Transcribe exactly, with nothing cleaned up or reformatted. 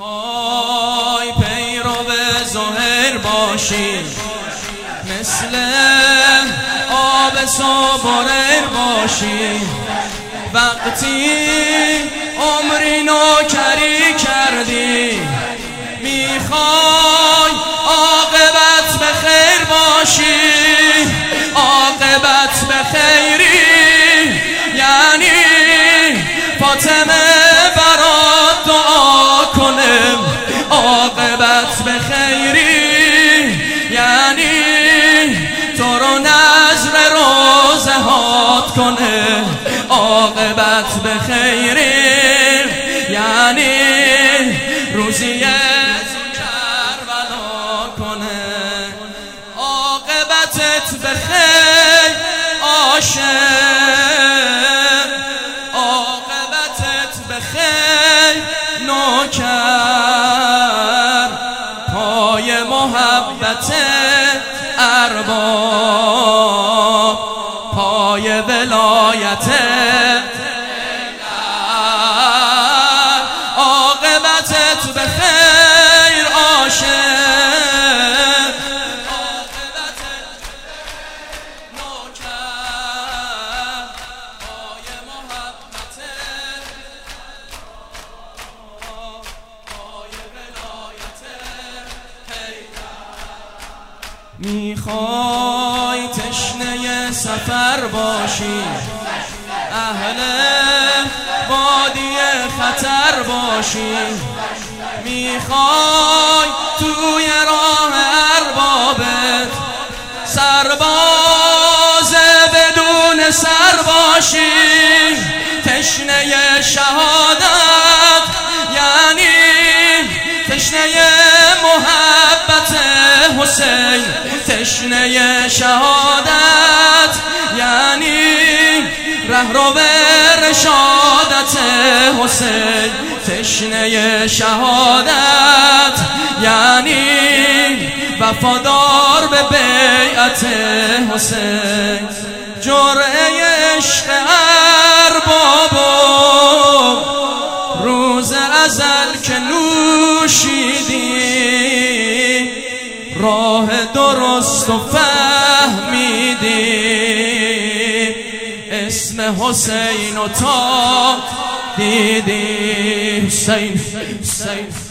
میخوای پیرو ظاهر باشی، مثل آب صبر باشی، وقتی عمری نوکری کردی میخوای عاقبت به خیر باشی. عاقبت به خیری یعنی فاطمه برات دعا کنه. عاقبت به خیری یعنی تو رو نذر روزه هات کنه. عاقبت به خیری یعنی روزی کربلا کنه. عاقبتت به خیر عاشق، عاقبتت به خیر نوکر، پای محبت ارباب، پای ولایت عاقبتت به خیر عاشق، میخوای تشنه سفر باشی، اهل وادی خطر باشی، میخوای توی راه اربابت سرباز بدون سر باشی. تشنه شهادت یعنی تشنه محبت حسین، تشنه شهادت یعنی رهرو رشادت حسین، تشنه شهادت یعنی وفادار به بیعت حسین. جرعه عشق اربابو روز ازل که نوشیدی، راه درست و فهمیدی، اسم حسین و تا دیدی. حسین حسین